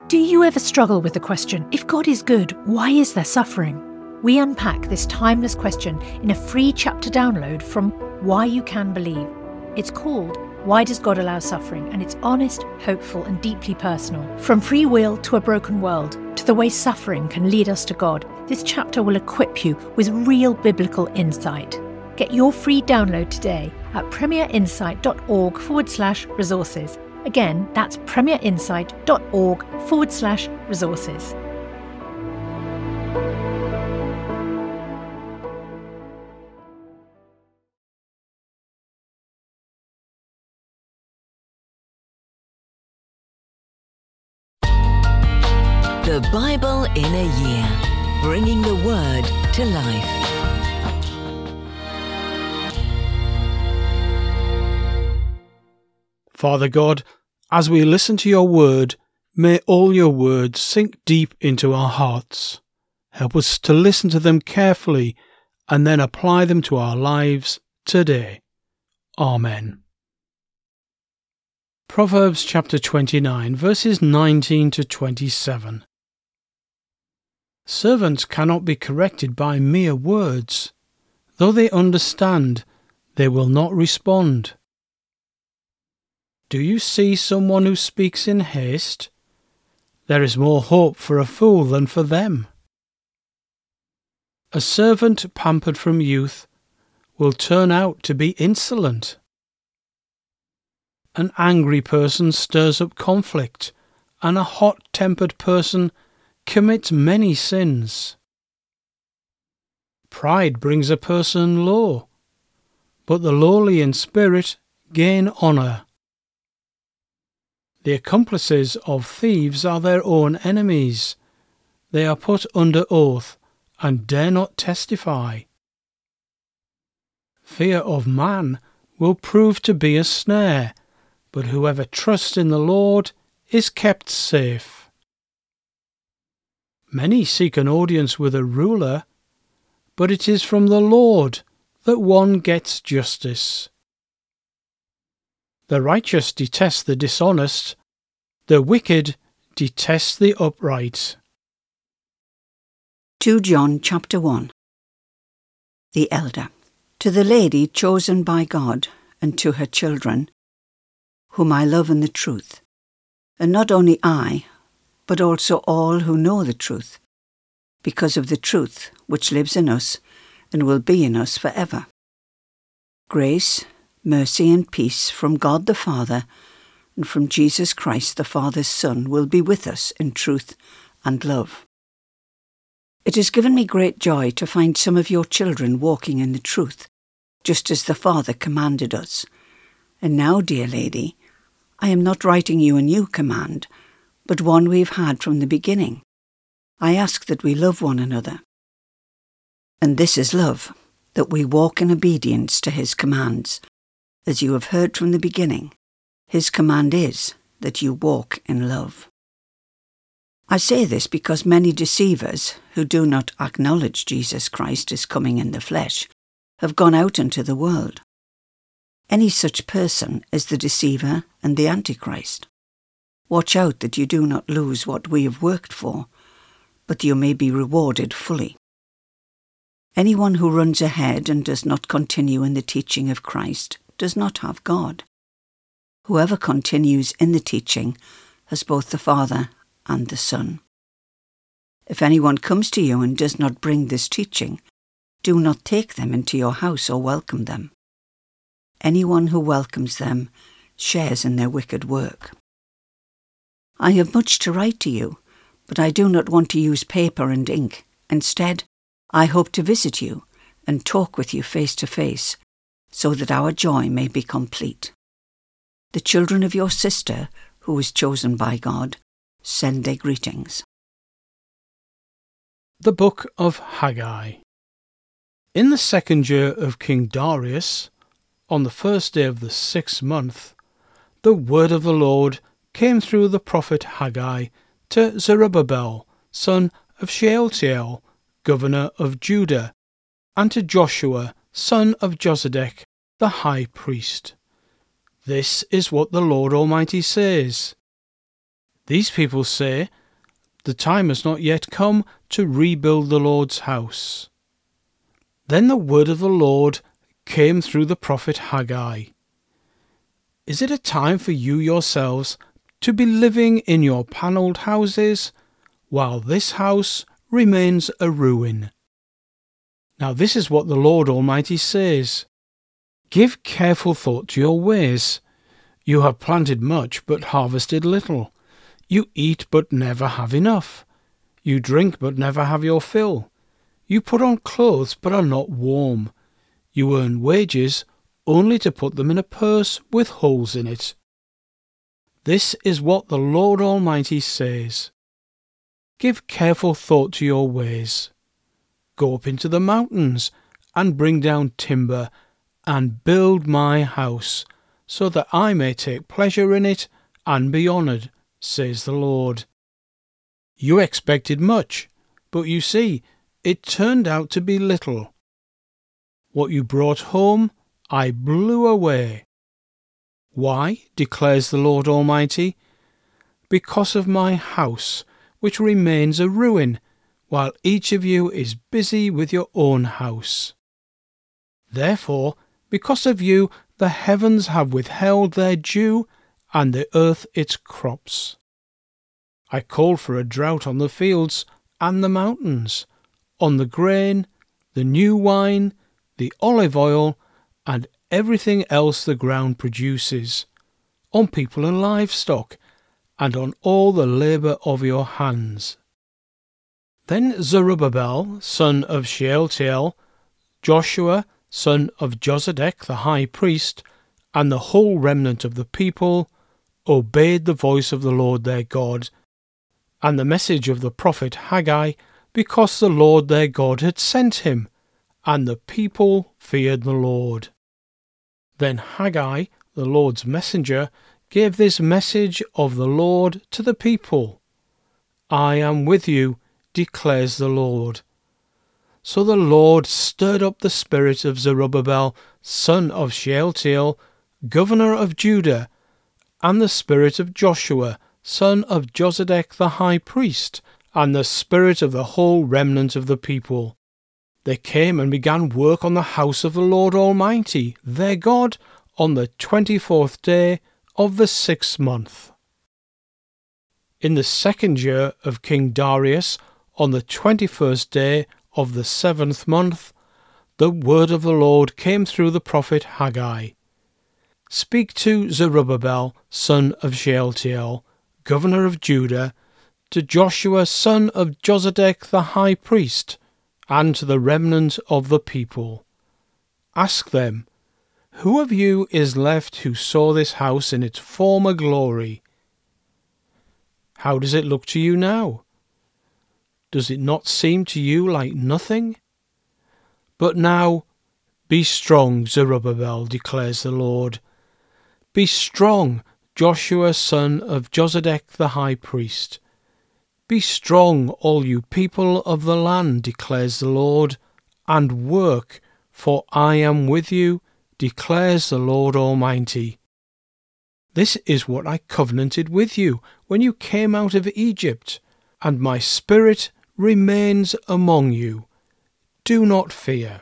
Do you ever struggle with the question, if God is good, why is there suffering? We unpack this timeless question in a free chapter download from Why You Can Believe. It's called Why Does God Allow Suffering? And it's honest, hopeful and deeply personal. From free will to a broken world, to the way suffering can lead us to God, this chapter will equip you with real biblical insight. Get your free download today at premierinsight.org/resources. Again, that's premierinsight.org/resources. The Bible in a Year, bringing the Word to life. Father God, as we listen to your word, may all your words sink deep into our hearts. Help us to listen to them carefully and then apply them to our lives today. Amen. Proverbs chapter 29, verses 19 to 27. Servants cannot be corrected by mere words. Though they understand, they will not respond. Do you see someone who speaks in haste? There is more hope for a fool than for them. A servant pampered from youth will turn out to be insolent. An angry person stirs up conflict, and a hot-tempered person commits many sins. Pride brings a person low, but the lowly in spirit gain honour. The accomplices of thieves are their own enemies. They are put under oath and dare not testify. Fear of man will prove to be a snare, but whoever trusts in the Lord is kept safe. Many seek an audience with a ruler, but it is from the Lord that one gets justice. The righteous detest the dishonest, the wicked detest the upright. 2 John chapter 1. The Elder. To the lady chosen by God, and to her children, whom I love in the truth, and not only I, but also all who know the truth, because of the truth which lives in us and will be in us forever. Grace, mercy and peace from God the Father and from Jesus Christ the Father's Son will be with us in truth and love. It has given me great joy to find some of your children walking in the truth, just as the Father commanded us. And now, dear lady, I am not writing you a new command, but one we've had from the beginning. I ask that we love one another. And this is love, that we walk in obedience to his commands. As you have heard from the beginning, his command is that you walk in love. I say this because many deceivers who do not acknowledge Jesus Christ as coming in the flesh have gone out into the world. Any such person is the deceiver and the Antichrist. Watch out that you do not lose what we have worked for, but you may be rewarded fully. Anyone who runs ahead and does not continue in the teaching of Christ does not have God. Whoever continues in the teaching has both the Father and the Son. If anyone comes to you and does not bring this teaching, do not take them into your house or welcome them. Anyone who welcomes them shares in their wicked work. I have much to write to you, but I do not want to use paper and ink. Instead, I hope to visit you and talk with you face to face, so that our joy may be complete. The children of your sister, who is chosen by God, send their greetings. The Book of Haggai. In the 2nd year of King Darius, on the 1st day of the 6th month, the word of the Lord came through the prophet Haggai to Zerubbabel, son of Shealtiel, governor of Judah, and to Joshua, son of Josedek, the high priest. This is what the Lord Almighty says. These people say, the time has not yet come to rebuild the Lord's house. Then the word of the Lord came through the prophet Haggai. Is it a time for you yourselves to be living in your panelled houses, while this house remains a ruin? Now this is what the Lord Almighty says. Give careful thought to your ways. You have planted much, but harvested little. You eat, but never have enough. You drink, but never have your fill. You put on clothes, but are not warm. You earn wages, only to put them in a purse with holes in it. This is what the Lord Almighty says. Give careful thought to your ways. Go up into the mountains, and bring down timber, and build my house, so that I may take pleasure in it, and be honoured, says the Lord. You expected much, but you see, it turned out to be little. What you brought home, I blew away. Why, declares the Lord Almighty? Because of my house, which remains a ruin, while each of you is busy with your own house. Therefore, because of you, the heavens have withheld their dew, and the earth its crops. I called for a drought on the fields and the mountains, on the grain, the new wine, the olive oil, and everything else the ground produces, on people and livestock, and on all the labour of your hands. Then Zerubbabel, son of Shealtiel, Joshua, son of Josedek the high priest, and the whole remnant of the people obeyed the voice of the Lord their God, and the message of the prophet Haggai, because the Lord their God had sent him, and the people feared the Lord. Then Haggai, the Lord's messenger, gave this message of the Lord to the people. I am with you, declares the Lord. So the Lord stirred up the spirit of Zerubbabel, son of Shealtiel, governor of Judah, and the spirit of Joshua, son of Josedek the high priest, and the spirit of the whole remnant of the people. They came and began work on the house of the Lord Almighty, their God, on the 24th day of the 6th month. In the 2nd year of King Darius, on the 21st day of the 7th month, the word of the Lord came through the prophet Haggai. Speak to Zerubbabel, son of Shealtiel, governor of Judah, to Joshua, son of Josedek the high priest, and to the remnant of the people. Ask them, who of you is left who saw this house in its former glory? How does it look to you now? Does it not seem to you like nothing? But now, be strong, Zerubbabel, declares the Lord. Be strong, Joshua, son of Josedek the high priest. Be strong, all you people of the land, declares the Lord, and work, for I am with you, declares the Lord Almighty. This is what I covenanted with you when you came out of Egypt, and my spirit remains among you. Do not fear.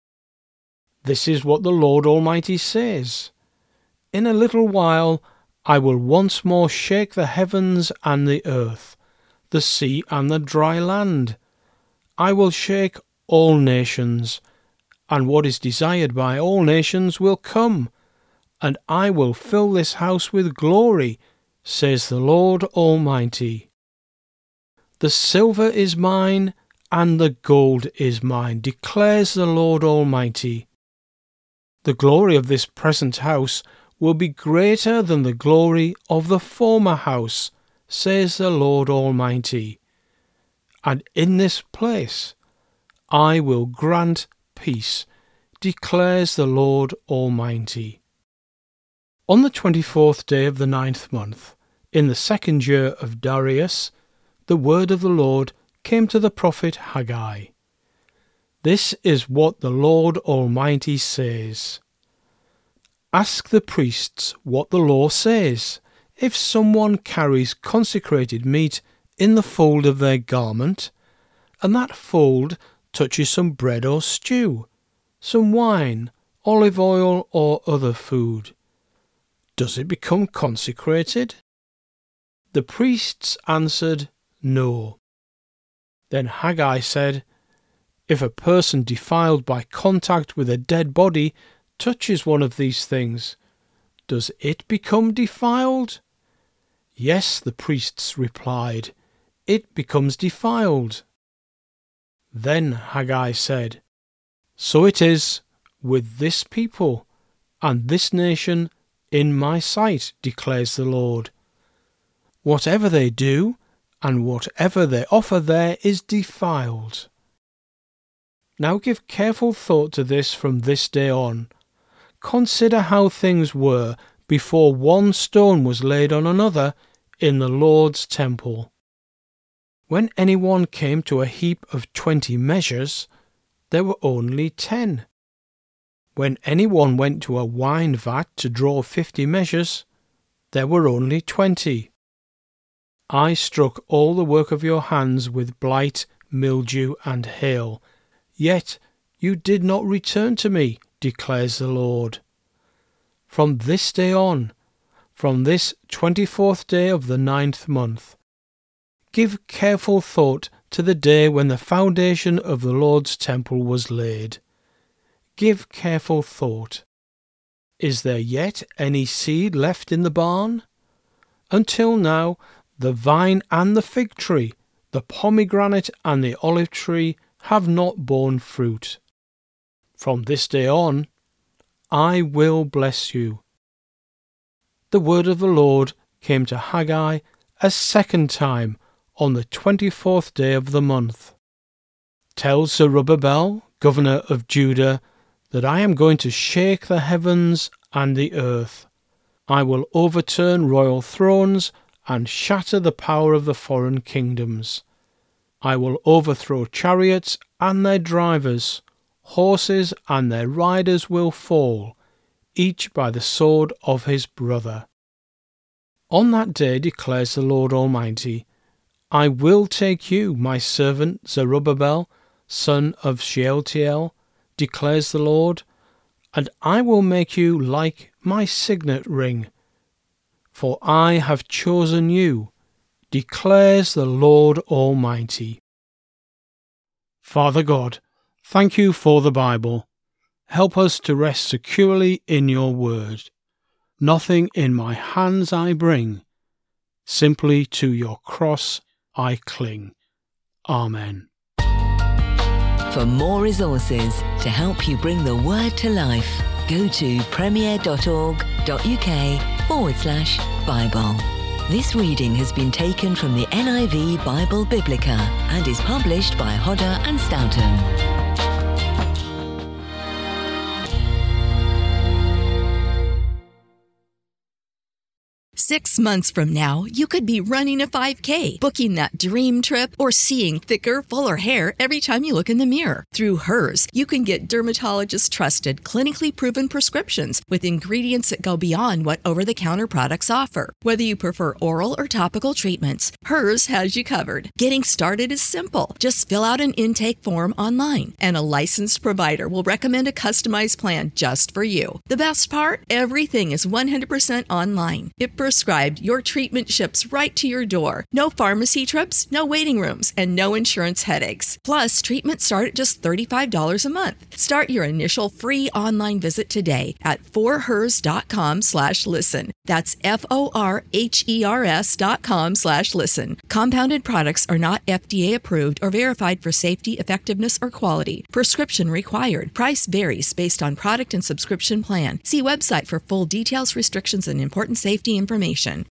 This is what the Lord Almighty says. In a little while I will once more shake the heavens and the earth, the sea and the dry land. I will shake all nations, and what is desired by all nations will come, and I will fill this house with glory, says the Lord Almighty. The silver is mine, and the gold is mine, declares the Lord Almighty. The glory of this present house will be greater than the glory of the former house, says the Lord Almighty. And in this place I will grant peace, declares the Lord Almighty. On the 24th day of the 9th month, in the 2nd year of Darius, the word of the Lord came to the prophet Haggai. This is what the Lord Almighty says. Ask the priests what the law says. if someone carries consecrated meat in the fold of their garment, and that fold touches some bread or stew, some wine, olive oil, or other food, does it become consecrated? The priests answered, No. Then Haggai said, If a person defiled by contact with a dead body touches one of these things, does it become defiled? Yes, the priests replied, it becomes defiled. Then Haggai said, So it is with this people and this nation in my sight, declares the Lord. Whatever they do and whatever they offer there is defiled. Now give careful thought to this from this day on. Consider how things were before one stone was laid on another in the Lord's temple. When anyone came to a heap of 20 measures, there were only 10. When anyone went to a wine vat to draw 50 measures, there were only 20. I struck all the work of your hands with blight, mildew, and hail, yet you did not return to me, declares the Lord. From this day on, from this 24th day of the 9th month, give careful thought to the day when the foundation of the Lord's temple was laid. Give careful thought. Is there yet any seed left in the barn? Until now, the vine and the fig tree, the pomegranate and the olive tree have not borne fruit. From this day on, I will bless you. The word of the Lord came to Haggai a second time on the 24th day of the month. Tell Zerubbabel, governor of Judah, that I am going to shake the heavens and the earth. I will overturn royal thrones and shatter the power of the foreign kingdoms. I will overthrow chariots and their drivers. Horses and their riders will fall, each by the sword of his brother. On that day, declares the Lord Almighty, I will take you, my servant Zerubbabel, son of Shealtiel, declares the Lord, and I will make you like my signet ring. For I have chosen you, declares the Lord Almighty. Father God, thank you for the Bible. Help us to rest securely in your word. Nothing in my hands I bring, simply to your cross I cling. Amen. For more resources to help you bring the word to life, go to premier.org.uk/Bible. This reading has been taken from the NIV Bible Biblica and is published by Hodder and Stoughton. 6 months from now, you could be running a 5K, booking that dream trip, or seeing thicker, fuller hair every time you look in the mirror. Through Hers, you can get dermatologist-trusted, clinically proven prescriptions with ingredients that go beyond what over-the-counter products offer. Whether you prefer oral or topical treatments, Hers has you covered. Getting started is simple. Just fill out an intake form online, and a licensed provider will recommend a customized plan just for you. The best part? Everything is 100% online. If prescribed, your treatment ships right to your door. No pharmacy trips, no waiting rooms, and no insurance headaches. Plus, treatments start at just $35 a month. Start your initial free online visit today at forhers.com/listen. That's FORHERS.com/listen. Compounded products are not FDA approved or verified for safety, effectiveness, or quality. Prescription required. Price varies based on product and subscription plan. See website for full details, restrictions, and important safety information.